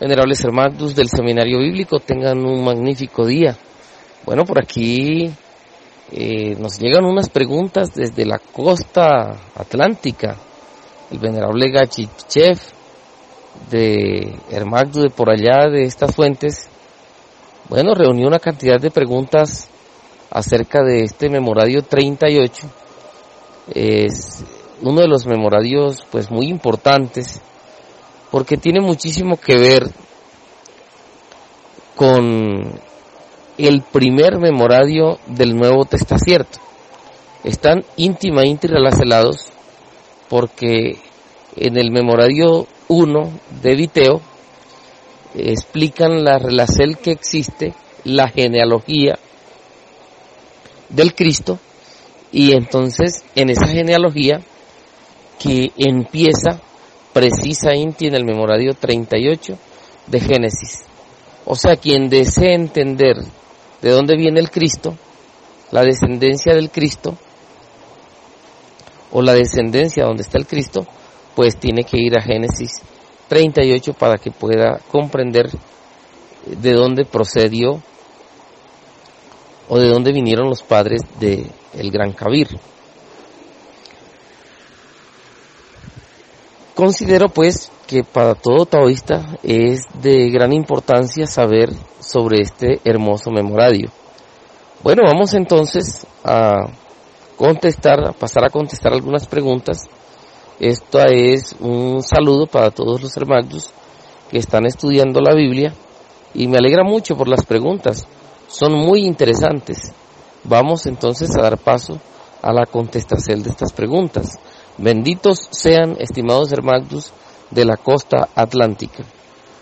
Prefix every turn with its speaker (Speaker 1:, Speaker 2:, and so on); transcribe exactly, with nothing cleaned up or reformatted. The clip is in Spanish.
Speaker 1: Venerables hermanos del Seminario Bíblico, tengan un magnífico día. Bueno, por aquí eh, nos llegan unas preguntas desde la costa atlántica. El venerable Gachichev de Hermagdu de por allá de estas fuentes, bueno, reunió una cantidad de preguntas acerca de este memorario treinta y ocho. Es uno de los memorarios pues muy importantes, porque tiene muchísimo que ver con el primer memorario del Nuevo Testamento. Están íntimamente relacionados porque en el memorario uno de Viteo eh, explican la relación que existe, la genealogía del Cristo, y entonces en esa genealogía que empieza precisamente en el memorario treinta y ocho de Génesis. O sea, quien desee entender de dónde viene el Cristo, la descendencia del Cristo, o la descendencia donde está el Cristo, pues tiene que ir a Génesis treinta y ocho para que pueda comprender de dónde procedió o de dónde vinieron los padres de el gran Kabir. Considero pues que para todo taoísta es de gran importancia saber sobre este hermoso memorario. Bueno, vamos entonces a contestar, a pasar a contestar algunas preguntas. Esto es un saludo para todos los hermanos que están estudiando la Biblia y me alegra mucho por las preguntas, son muy interesantes. Vamos entonces a dar paso a la contestación de estas preguntas. Benditos sean, estimados hermanos de la costa atlántica.